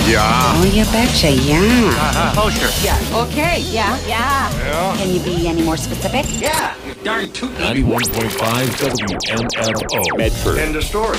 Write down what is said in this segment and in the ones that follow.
Yeah. Oh, you betcha, yeah. Oh, sure. Yeah. Okay. Yeah. Yeah. Can you be any more specific? Yeah. You darn tootin'. 91.5 WMFO. Medford. End of story.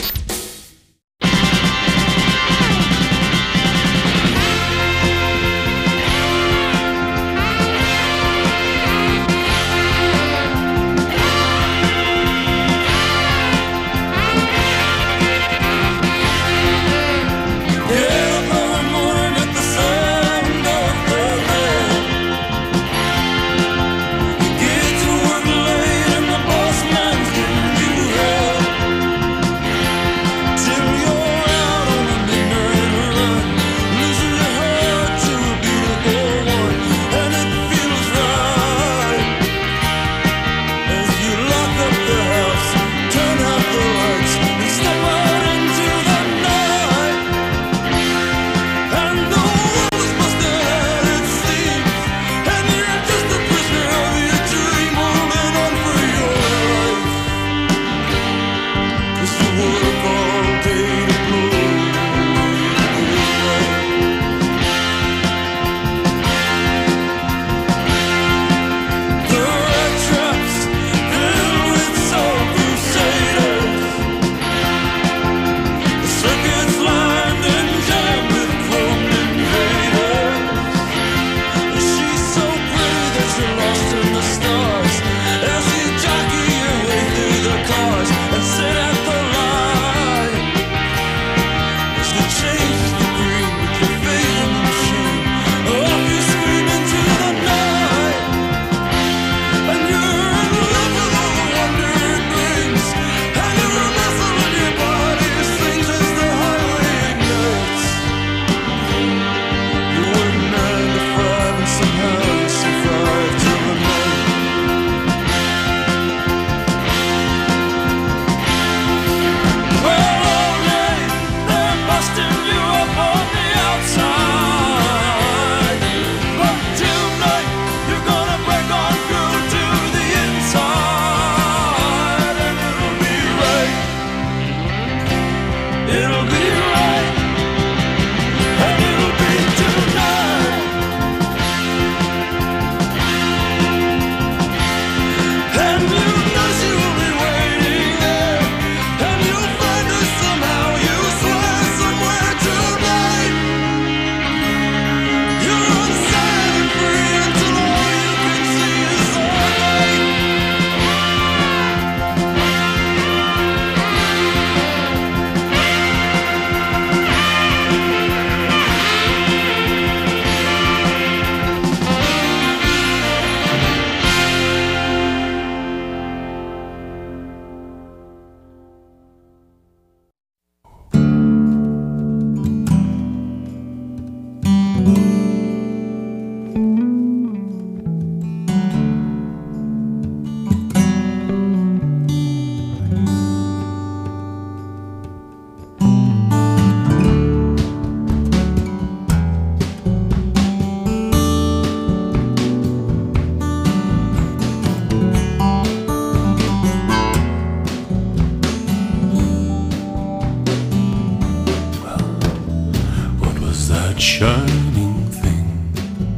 Shining thing,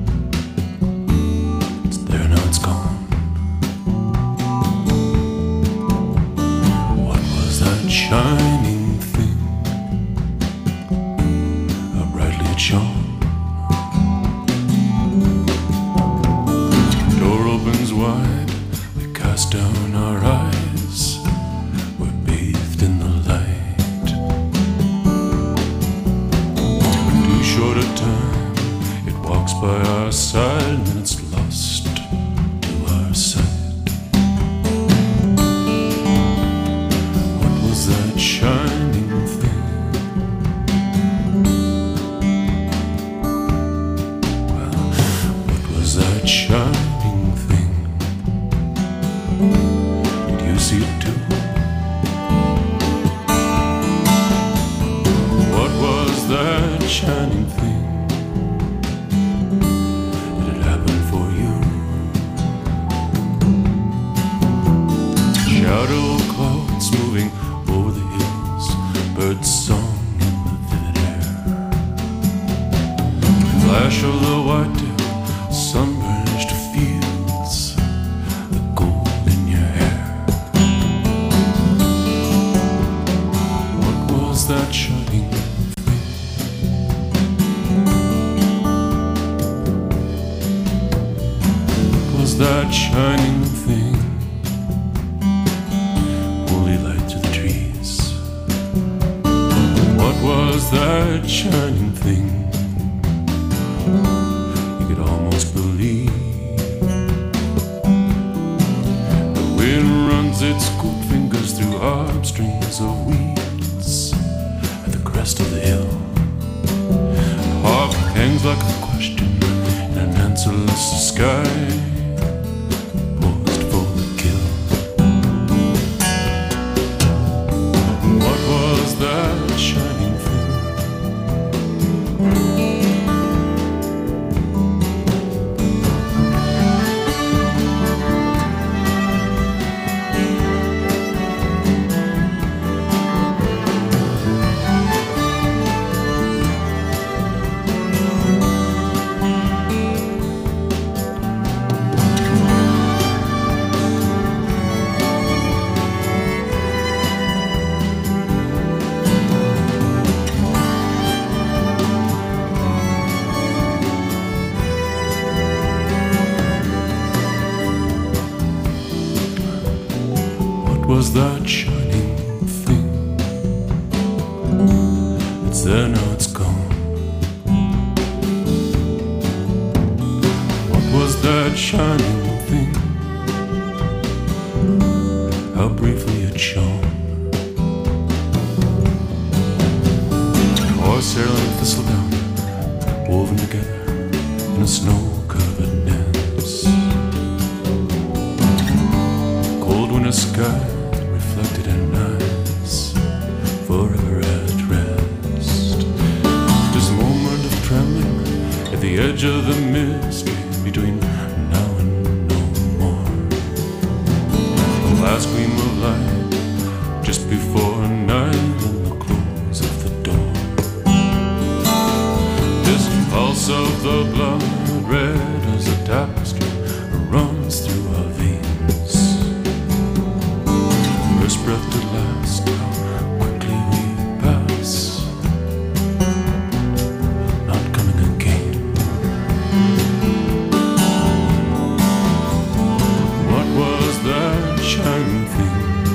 it's there now, it's gone. What was that shining thing? How brightly it shone. Door opens wide, we cast down our eyes. We're bathed in the light. Too short a time, it walks by our side, and then it's lost to our sight. What was that shining thing? Well, what was that shining thing? Did you see it too? What was that shining thing? Did it happen for you? Shadow clouds moving over the hills, birds song in the vivid air. that shining thing? What was that shining thing? Holy light through the trees. What was that shining thing? You could almost believe. The wind runs its cool fingers through harp strings of weeds at the crest of the hill. The harp hangs like a question in an answerless sky, poised for the kill. What was that shining thing? Was that shining thing? It's there now, it's gone. What was that shining thing? How briefly it shone. Horsehair and thistledown woven together in a snow-covered nest. Cold winter sky reflected in eyes forever at rest. This moment of trembling at the edge of the mystery between now and no more. The last gleam of light just before night and the close of the door. This pulse of the blood, red as a tapestry, runs through our veins. First breath to last, how quickly we pass, not coming again. What was that shining thing?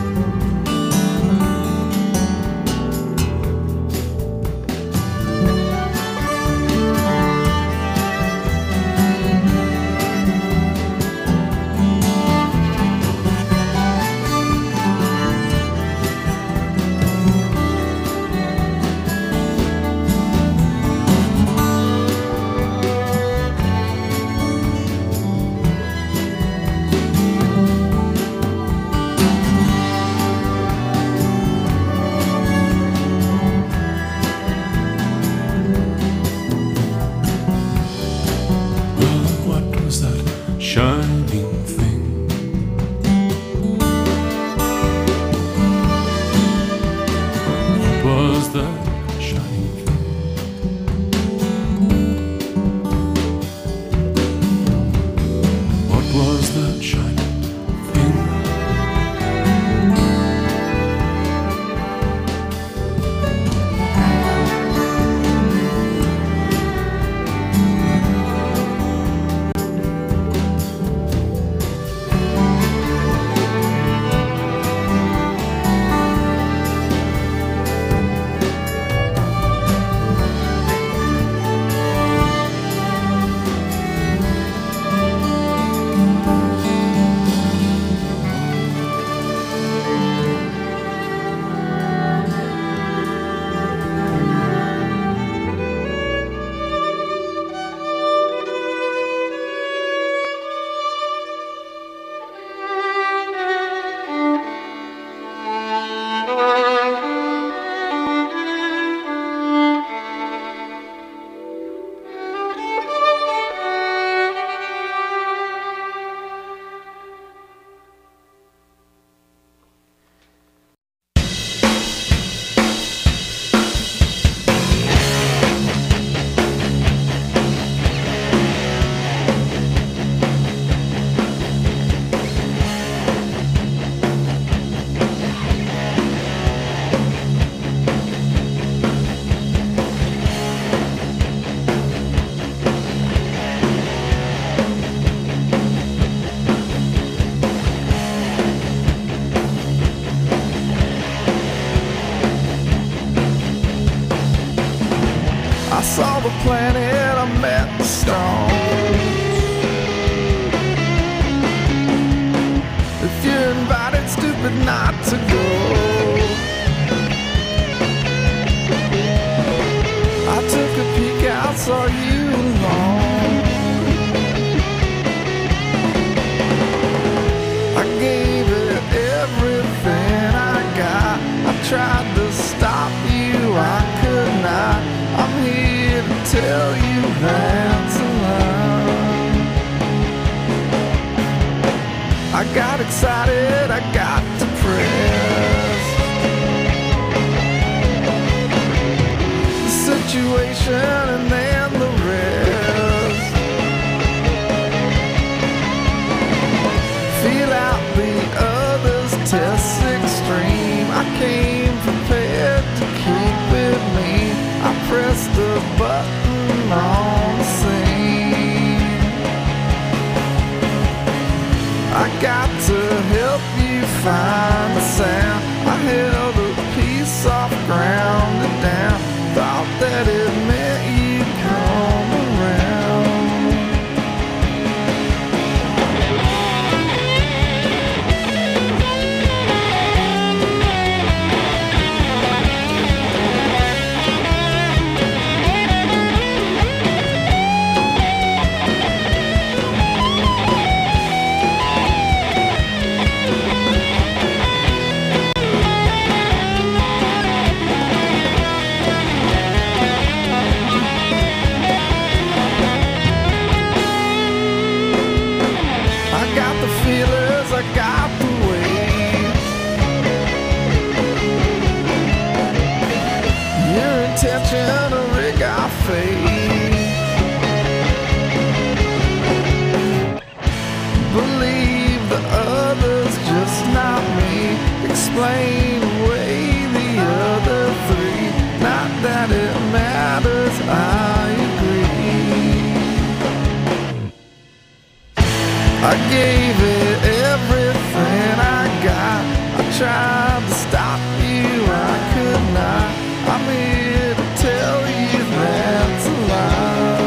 Shining thing. What was that shining thing? What was that shining thing? saw the planet, I met the stones. If you're invited, stupid not to go. I took a peek out, saw you alone. I gave it everything I got. I tried to stop you, I could not. I'm here to tell you that's a lie. I got excited, I got depressed. The situation and then the rest. Feel out the others, test extreme. I came prepared to keep it mean. I pressed the button on the scene. I got to help you find the sound. I held a piece off, ground it down. Thought that it meant you'd come around. I got the weight. Your intention to rig our fate. Believe the others, just not me. Explain away the other three. Not that it matters, I agree. I gave it everything I got. I tried to stop you, I could not. I'm here to tell you that's a lie.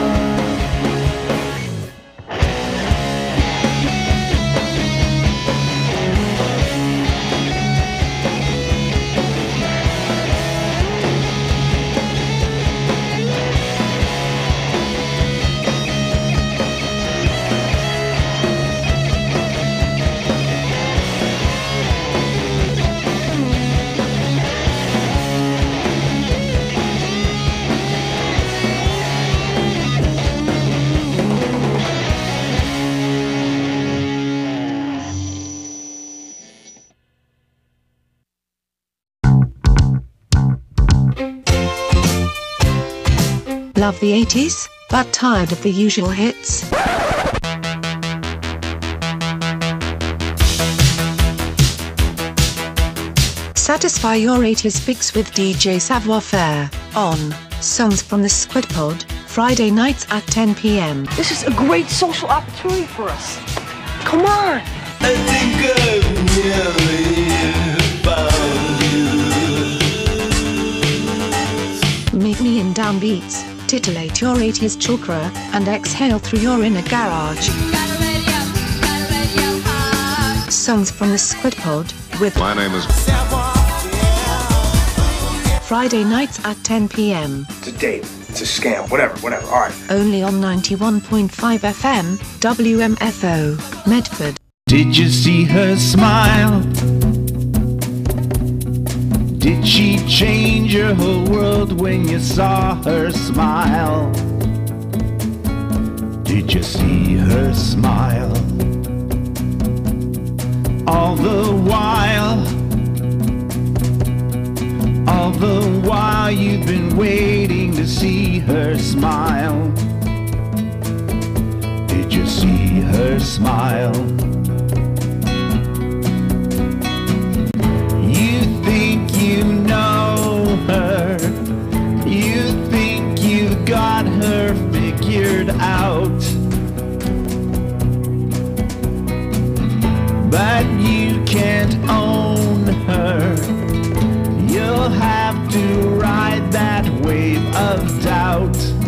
Love the 80s, but tired of the usual hits? Satisfy your 80s fix with DJ Savoir Faire on Songs from the Squid Pod, Friday nights at 10 p.m. This is a great social opportunity for us. Come on! I think I've nearly found you. Meet me in downbeats, titillate your 80s chakra, and exhale through your inner garage. Songs from the Squid Pod with My name is Friday nights at 10 p.m. It's a date. It's a scam. Whatever. All right. Only on 91.5 FM, WMFO, Medford. Did you see her smile? Did she change your whole world when you saw her smile? Did you see her smile? All the while you've been waiting to see her smile. Did you see her smile? You think you know her, you think you've got her figured out, but you can't own her. You'll have to ride that wave of doubt.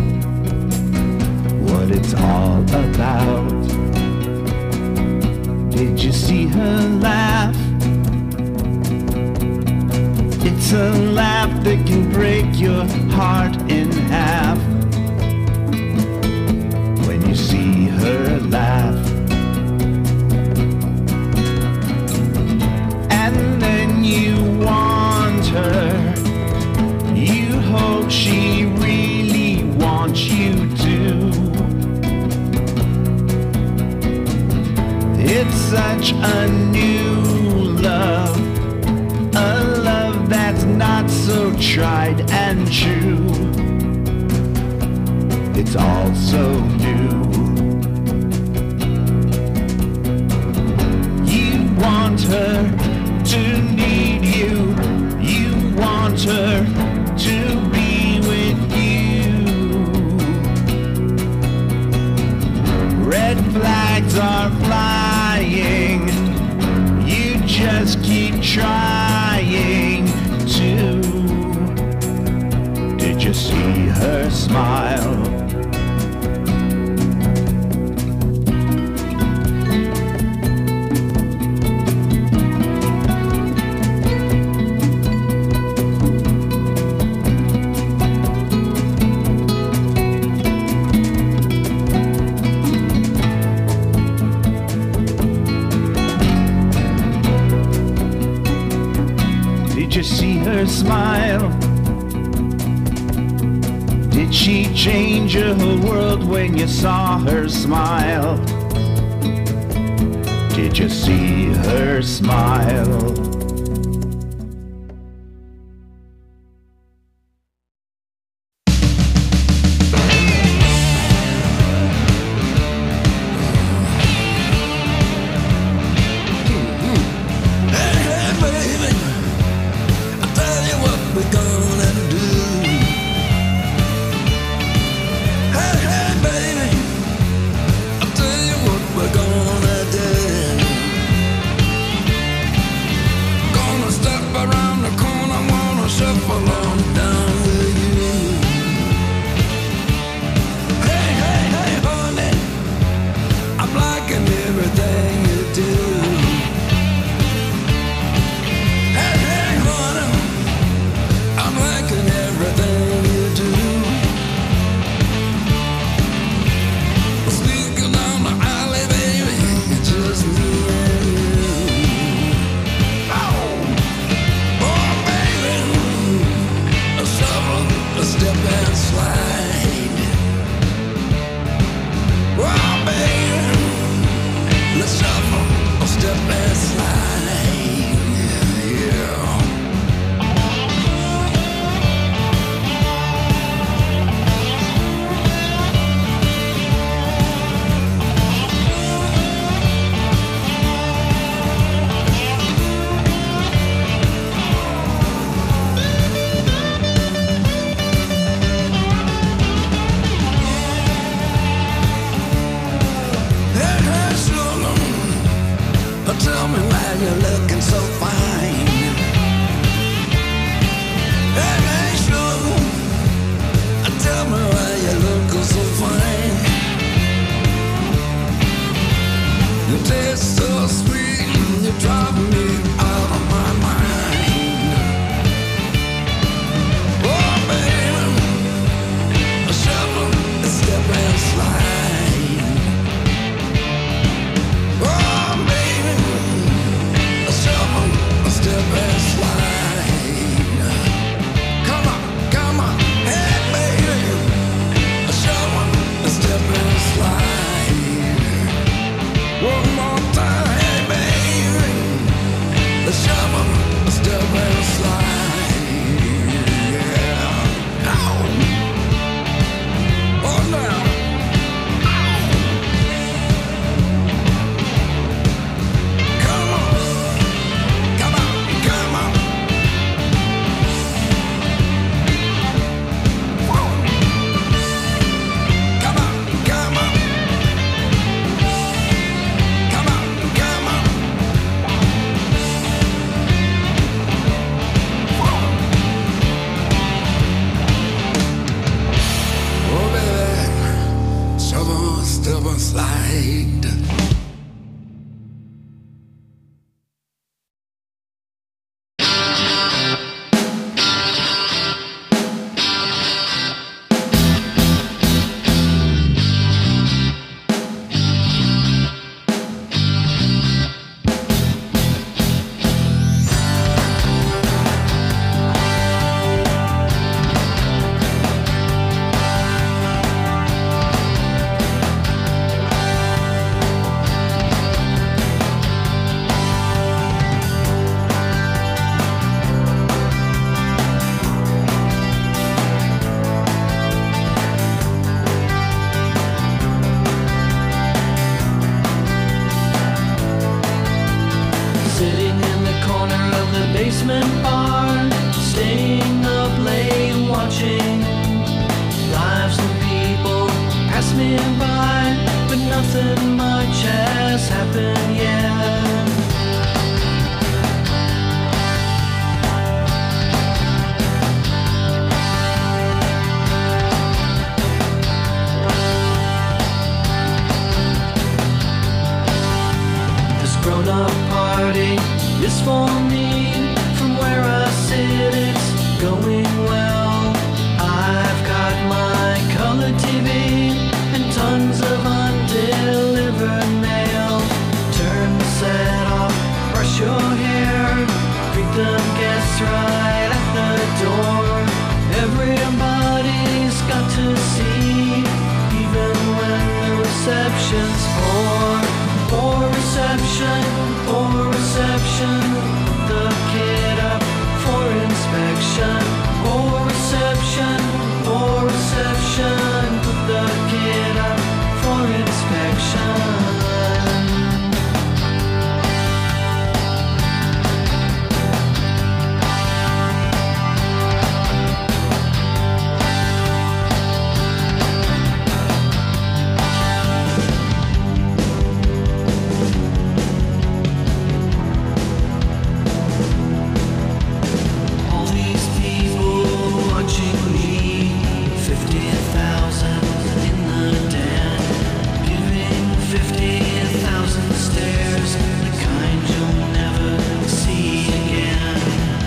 It's a laugh that can break your heart in half. When you see her laugh, and then you want her, you hope she really wants you to. It's such a new love, a love that's not so tried and true. It's all so new. You want her to need you. You want her to be with you. Red flags are flying. You just keep trying to. Did you see her smile? Did you see her smile? Did she change your whole world when you saw her smile? Did you see her smile? basement bar, staying up late watching lives of people pass me by, but nothing much has happened yet. This grown-up party is for me. From where I sit, it's going well. I've got my color TV and tons of undelivered mail. Turn the set off, brush your hair, greet the guests right at the door. Everybody's got to see, even when the reception's poor. Poor reception, poor reception. Put the kid up for inspection. Poor reception, poor reception. Put the kid up for inspection. All these people watching me, 50,000 in the den, giving 50,000 stares, the kind you'll never see again.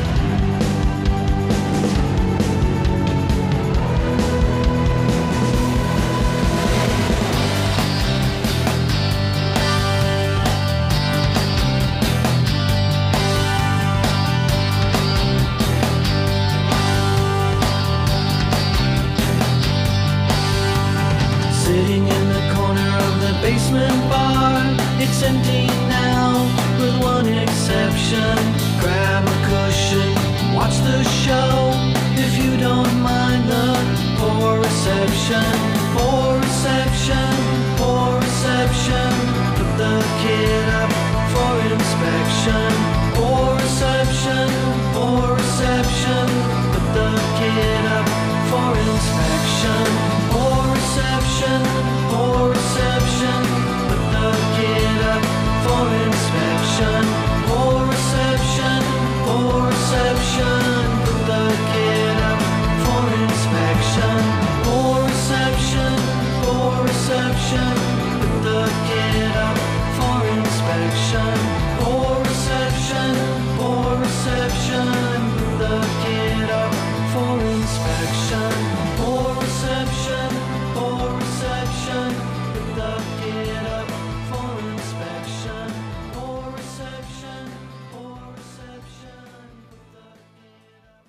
Sitting in the corner of the basement bar, it's empty now, with one exception. Grab a cushion, watch the show, if you don't mind the poor reception. Poor reception, poor reception. Put the kid up for inspection. Poor reception, poor reception. Put the kid up for inspection. Poor reception, poor reception. Put the kid up for inspection. Poor reception, poor reception. Put the kid up for inspection. Poor reception, poor reception. Put the kid up for inspection. Poor reception, poor reception. Put the kid up for inspection. Poor reception, poor reception. Put the kid up for inspection. Poor reception, poor reception. Put the kid up.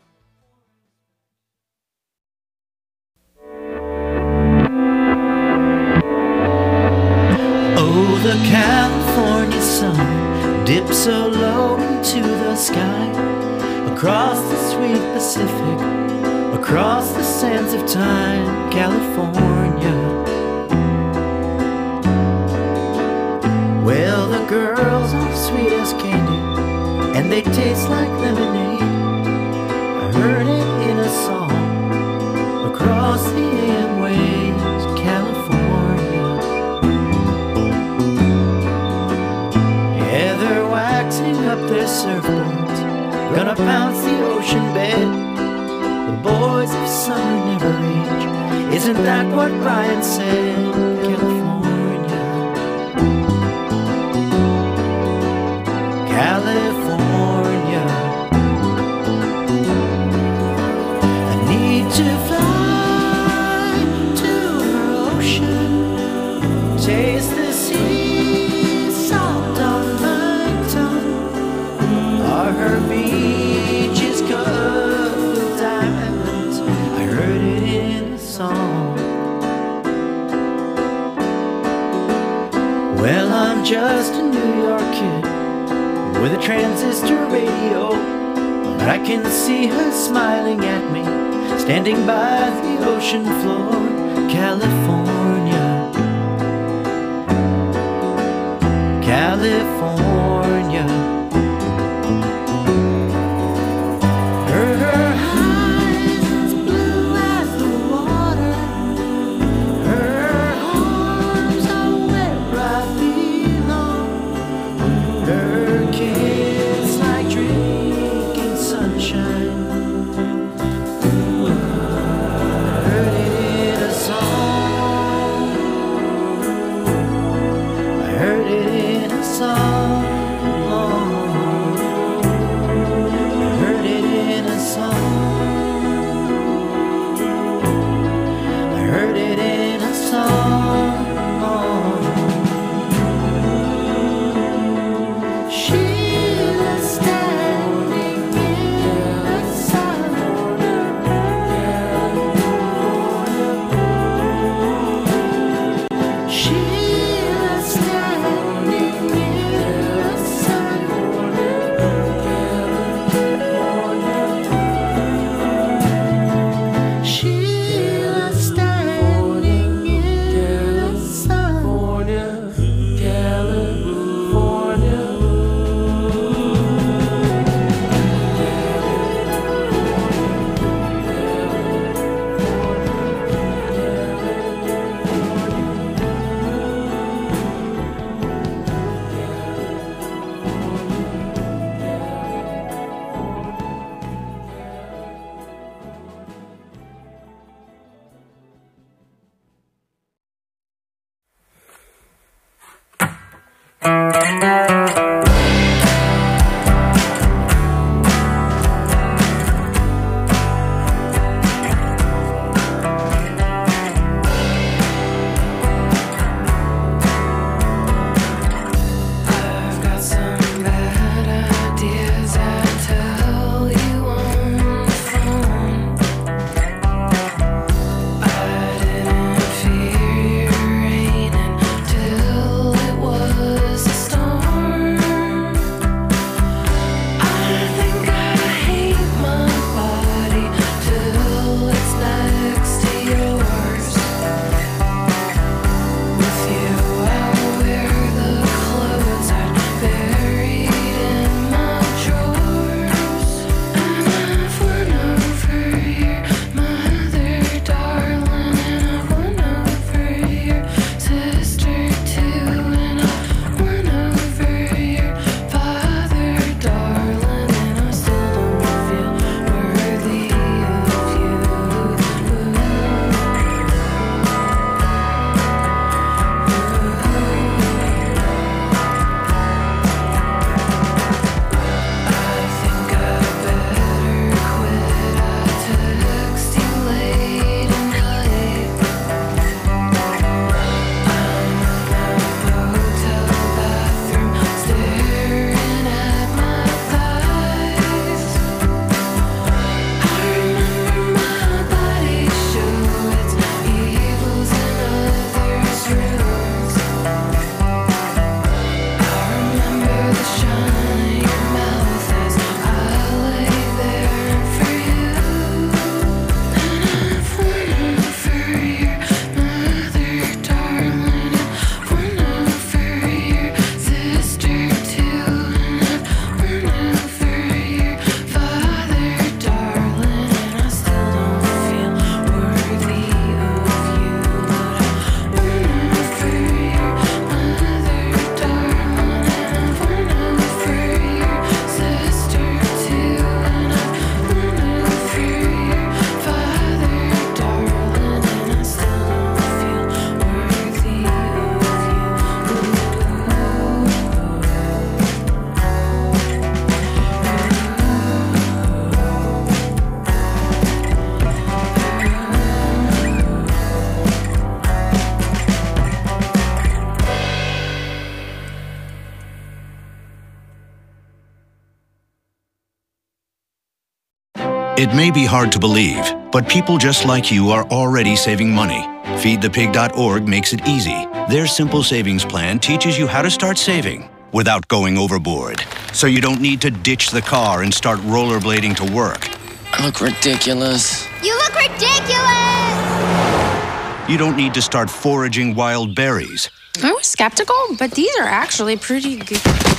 Oh, the California sun dips so low into the sky, across the sweet Pacific, across the sands of time, California. Well, the girls are sweet as candy, and they taste like lemonade. I heard it in a song across the AM waves, California. Yeah, they're waxing up their surfboards, gonna bounce the ocean bed. The boys of summer never age. Isn't that what Brian said? California, California. I need to fly to her ocean, taste the sea salt on my tongue. Are her beaches covered with diamonds? I heard it in a song. Well, I'm just a New York kid with a transistor radio, but I can see her smiling at me, standing by the ocean floor, California, California. It may be hard to believe, but people just like you are already saving money. FeedThePig.org makes it easy. Their simple savings plan teaches you how to start saving without going overboard. So you don't need to ditch the car and start rollerblading to work. I look ridiculous. You look ridiculous! You don't need to start foraging wild berries. I was skeptical, but these are actually pretty good.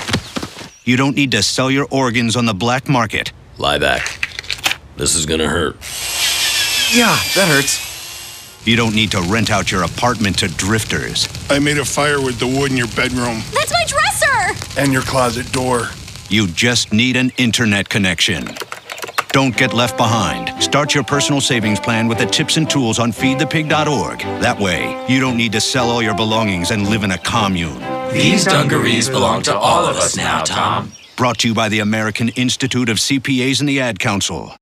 You don't need to sell your organs on the black market. Lie back. This is gonna hurt. Yeah, that hurts. You don't need to rent out your apartment to drifters. I made a fire with the wood in your bedroom. That's my dresser! And your closet door. You just need an internet connection. Don't get left behind. Start your personal savings plan with the tips and tools on feedthepig.org. That way, you don't need to sell all your belongings and live in a commune. These dungarees belong to all of us now, Tom. Brought to you by the American Institute of CPAs and the Ad Council.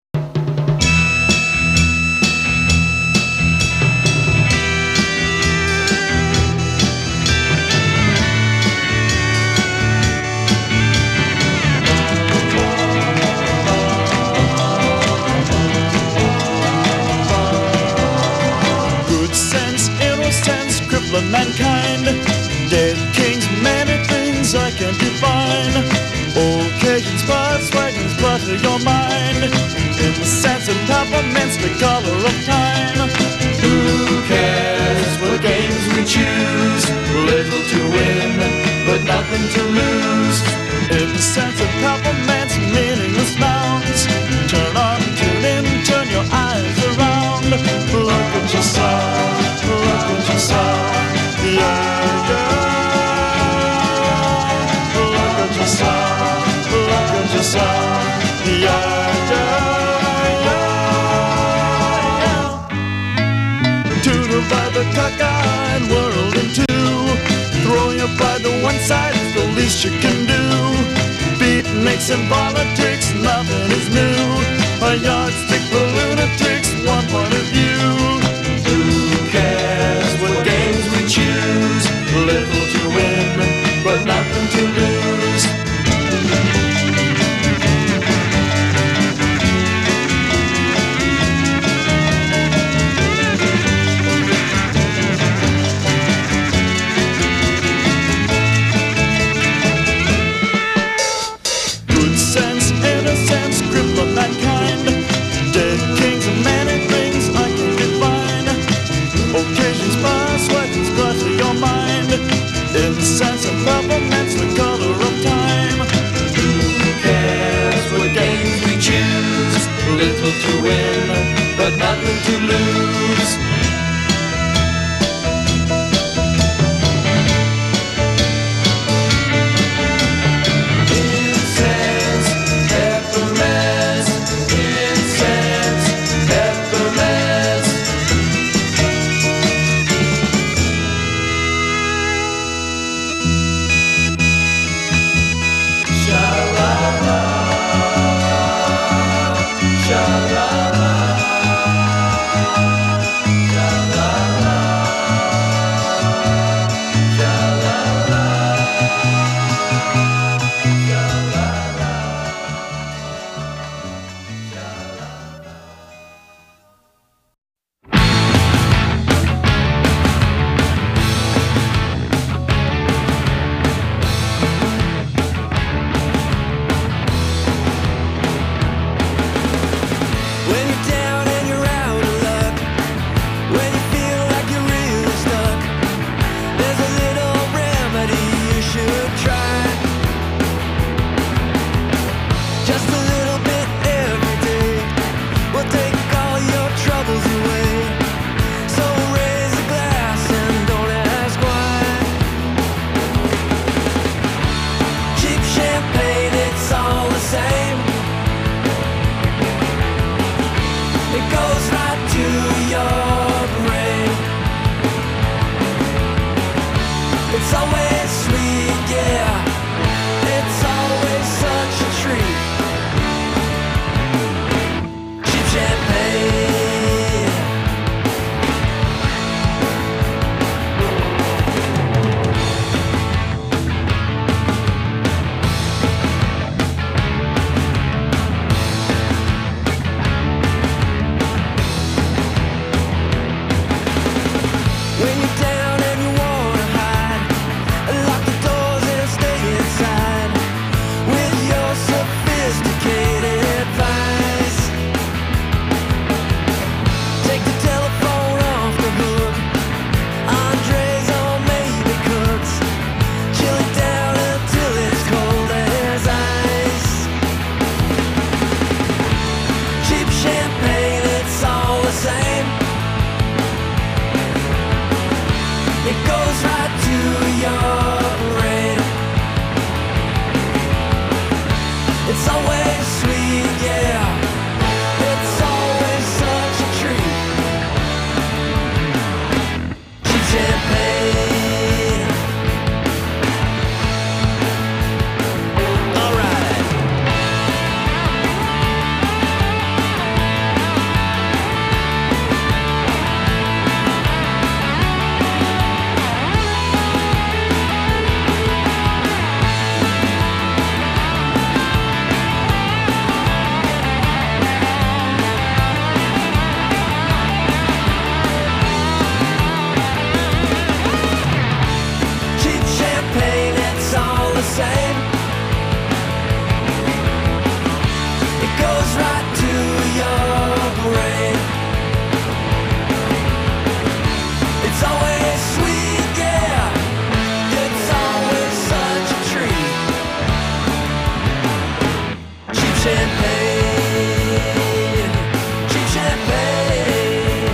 Mankind, dead kings, many things I can't define. Occasions, spots, wagons, clutter your mind. In the sense of peppermints, the color of time. Who cares what games we choose? Little to win, but nothing to lose. In the sense of peppermints, meaningless nouns. Turn on, tune in, turn your eyes around. Look at yourself, look at yourself. Yeah, yeah. Look at yourself, look at yourself. Yeah, yeah, yeah. To divide the cockeyed world in two. Throw your pride to one side, still least you can do. Beatniks and politics, nothing is new. A yardstick for lunatics, one point of view. Who cares what games we choose? Little to win, but nothing to lose. Good sense, innocence, grip of mankind. Dead kings and many things I can define. Occasions pass, sweatings clutter your mind. Incense and peppermint's the color of time. Who cares what games we choose? Little to win, but nothing to lose. Incense, peppermints, incense, peppermints. Sha-la-la, sha-la-la, sha-la-la, sha-la-la, When you're down and you're out of luck, when you feel like you're really stuck, there's a little remedy you should try. Just a little bit every day will take all your troubles away. So raise a glass and don't ask why. Cheap champagne, it's all the same. It goes right to your brain. It's always sweet, yeah. It's always such a treat. Cheap champagne. When you're down and you wanna hide, lock the doors and stay inside with your sophisticated advice. Take the telephone off the hook, Andres or maybe Cooks. Chill it down until it's cold as ice. Cheap champagne, it's all the same. It goes right to your brain. It's always sweet, yeah. It's always such a treat. Cheap champagne. All right. Cheap champagne, it's all the same. It goes right to your brain. It's always sweet, yeah. It's always such a treat. Cheap champagne. Cheap champagne.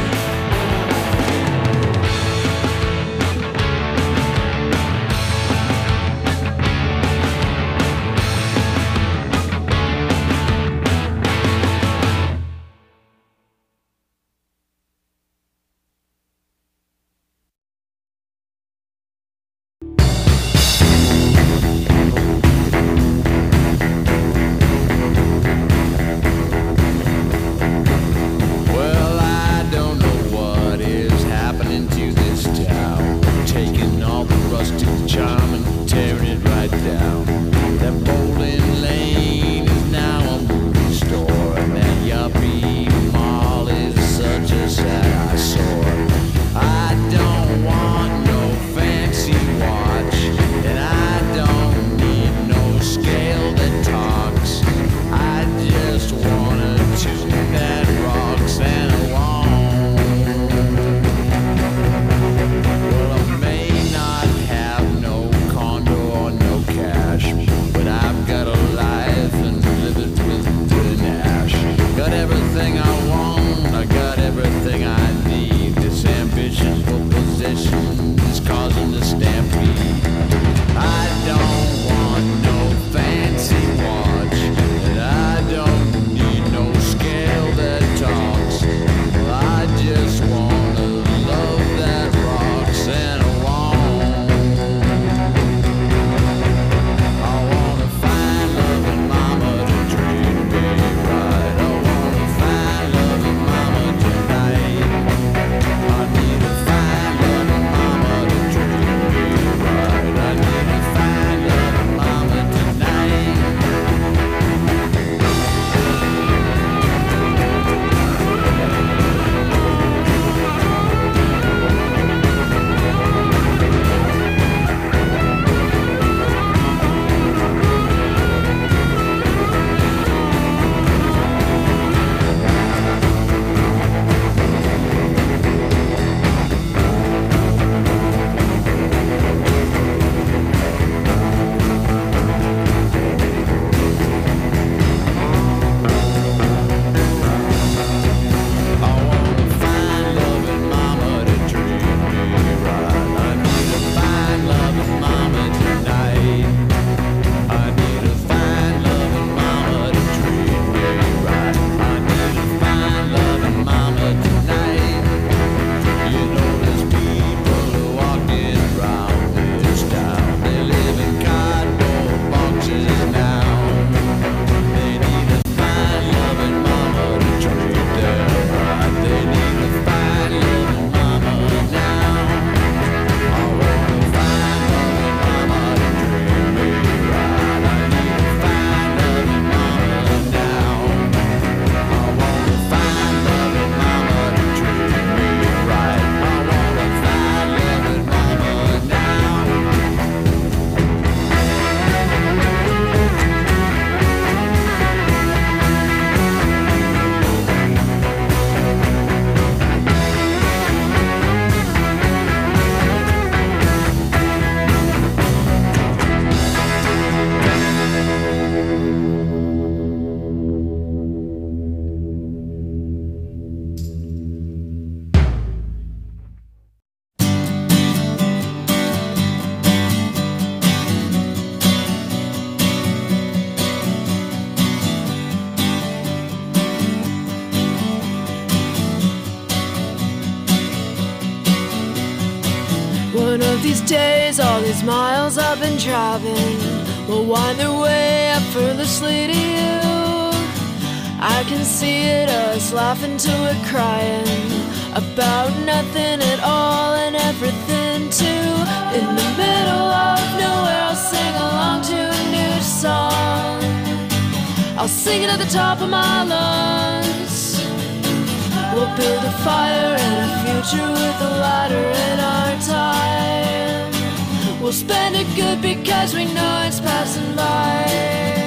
of these days, all these miles I've been driving will wind their way effortlessly to you. I can see it, us laughing till we're crying about nothing at all and everything too. In the middle of nowhere, I'll sing along to a new song. I'll sing it at the top of my lungs. We'll build a fire and a future with a ladder in our time. We'll spend it good because we know it's passing by.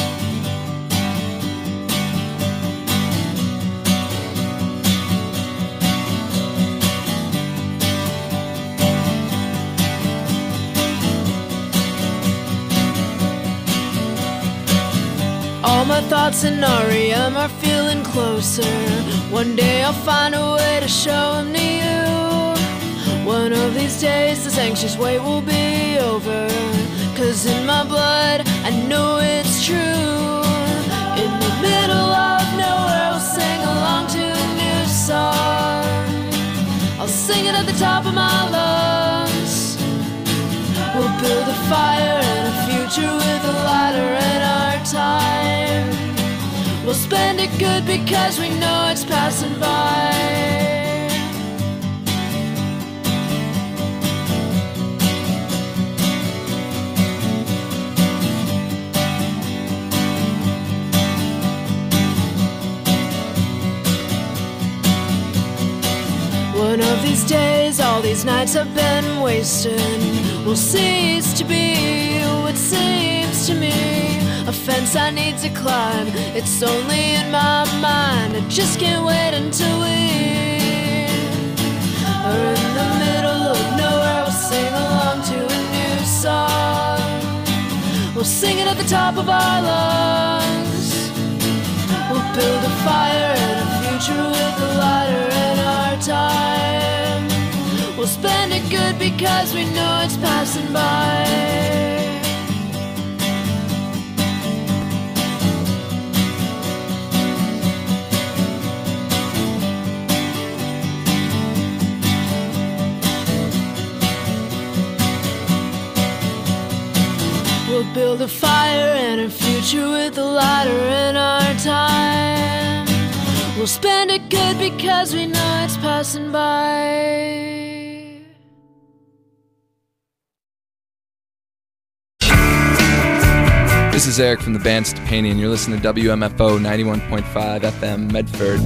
All my thoughts in REM are feeling closer. One day I'll find a way to show them to you. One of these days this anxious wait will be over. 'Cause in my blood I know it's true. In the middle of nowhere I'll sing along to a new song. I'll sing it at the top of my lungs. We'll build a fire and a future with a ladder in our time. We'll spend it good because we know it's passing by. One of these days, all these nights I've been wasting will cease to be what seems to me a fence I need to climb. It's only in my mind. I just can't wait until we are in the middle of nowhere. We'll sing along to a new song. We'll sing it at the top of our lungs. We'll build a fire and a future with a ladder in our time. We'll spend it good because we know it's passing by. We'll build a fire and a future with a ladder in our time. We'll spend it good because we know it's passing by. This is Eric from the band Stepani, and you're listening to WMFO 91.5 FM Medford.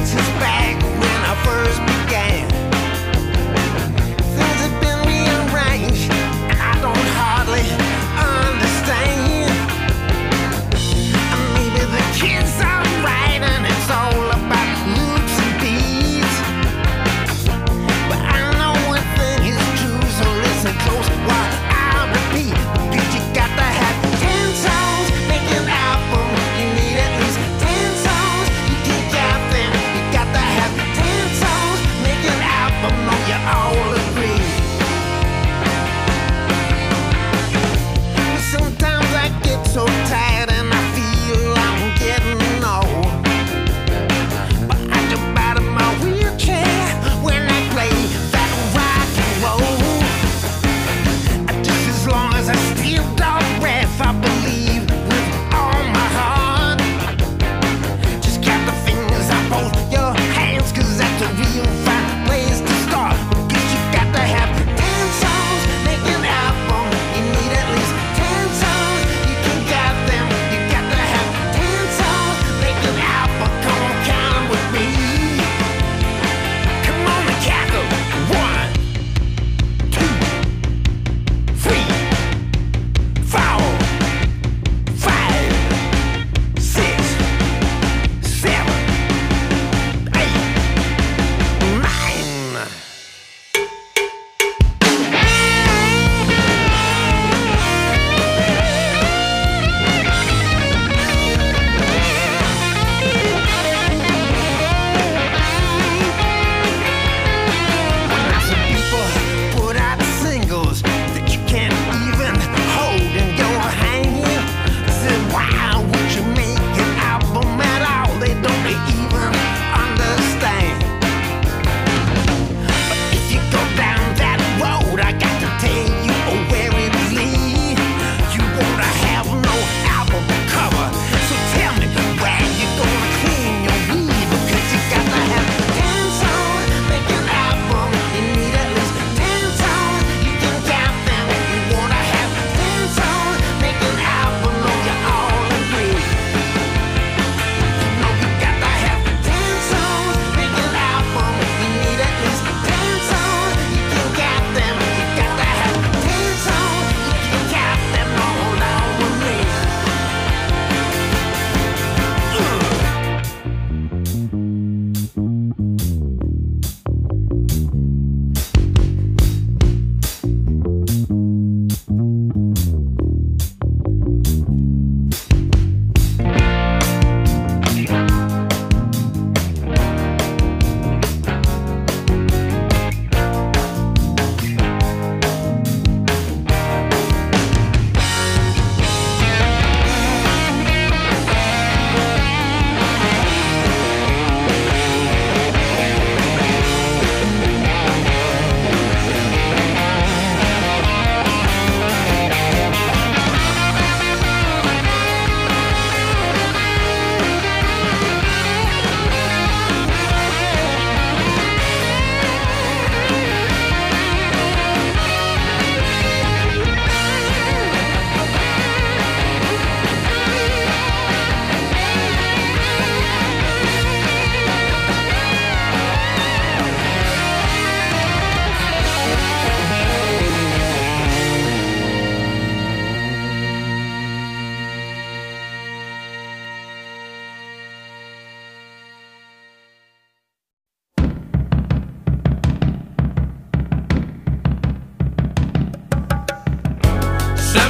Back when I first began, things have been rearranged.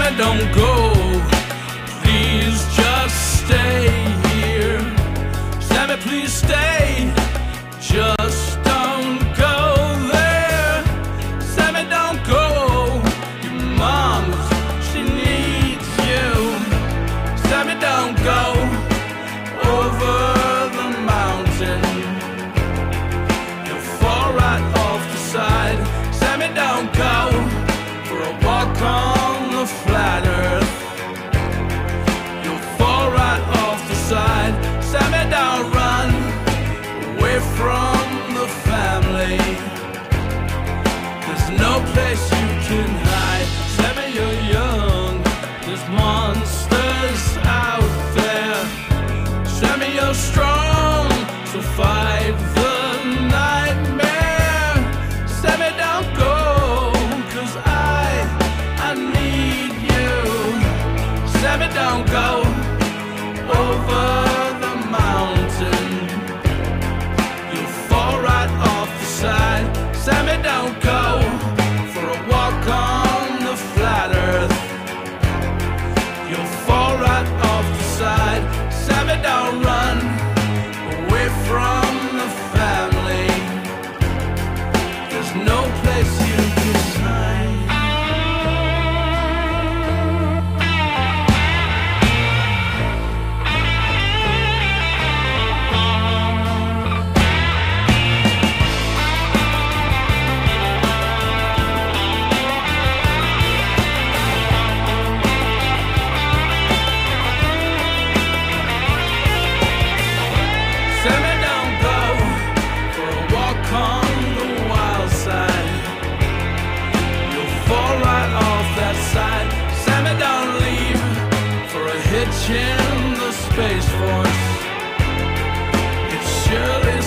Sammy, don't go. Please just stay here. Sammy, please stay. Just don't go there. Sammy, don't go. Your mom, she needs you. Sammy, don't go over the mountain. You'll fall right off the side. Sammy, don't go for a walk on the flat earth. You'll fall right off the side. Sammy, don't run away from the family. There's no place you can hide. Sammy, you're young. There's monsters out there. Sammy, you're strong, so fight the nightmare. Sammy, don't go, 'cause I need you. Sammy, don't go over the mountain. You'll fall right off the side. Sammy, don't go for a walk on the flat earth. You'll fall right off the side. Sammy, don't run away from the family. There's no place you can hide. Sammy, don't go for a walk on the wild side. You'll fall right off that side. Sammy, don't leave for a hitch in the Space Force. It's surely